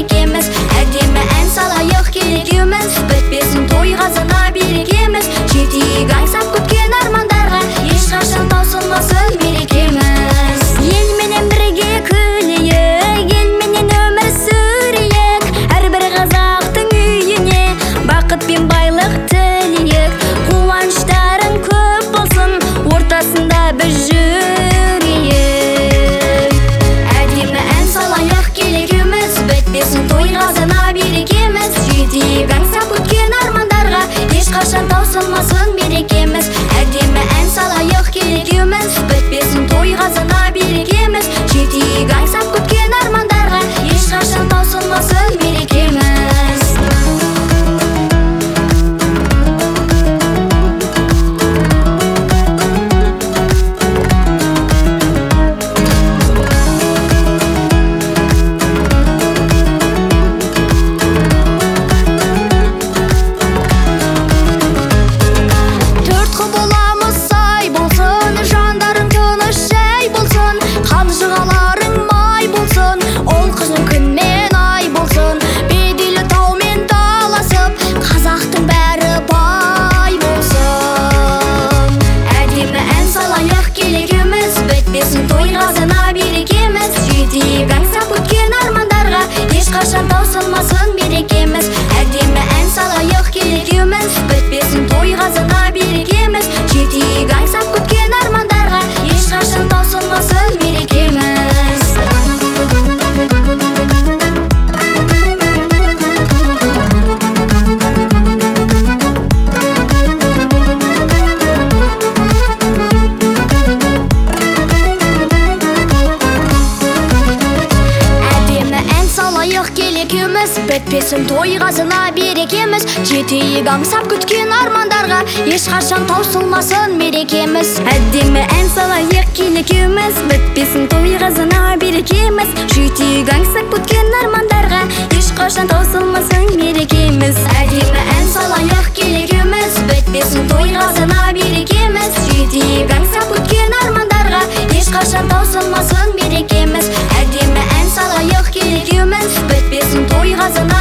берекеміз. Әдемі ән салайық келекеміз, бітпесін той қазына берекеміз. Жетейік аңсап күткен армандарға, ешқашан таусылмасын мерекеміз. Елменен бірге күлейік, елменен өмір сүрейік, әрбір қазақтың үйіне бақыт пен байлық тілейік. Қуаныштарың көп болсын, ортасында біз жүрейік. Әдемі ән салайық келекеміз, бітпесін той қазына берекеміз. Жетейік аңсап күткен армандарға, ешқашан таусылмасын мерекеміз. Әдемі ән салайық келекеміз, бітпесін той қазына берекеміз. Жетейік аңсап күткен армандарға, ешқашан таусылмасын мерекеміз. Жетейік аңсап күткен армандарға, ешқашан таусылмасын мерекеміз. Әдемі ән салайық келекеміз, бітпесін той қазына берекеміз. Жетейік аңсап күткен армандарға, ешқашан таусылмасын мерекеміз. Келекеміз, бітпесін той қазына берекеміз. Жетейік аңсап күткен армандарға, ешқашан таусылмасын мерекеміз. Әдемі ән салайық келекеміз, бітпесін той қазына берекеміз. Жетейік аңсап күткен армандарға, ешқашан таусылмасын мерекеміз. Әдемі ән салайық келекеміз, бітпесін той қазына берекеміз. Жетейік аңсап күткен армандарға, ешқашан таусылмасын мерекеміз. Әдемі ән салайық келекеміз, бітпесін той қазына